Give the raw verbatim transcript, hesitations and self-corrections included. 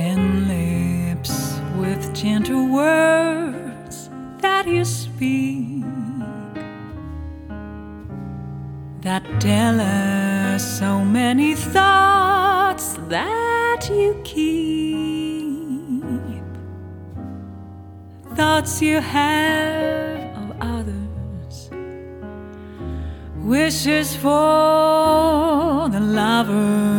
and lips with gentle words that you speak, that tell us so many thoughts that you keep, thoughts you have of others, wishes for the lover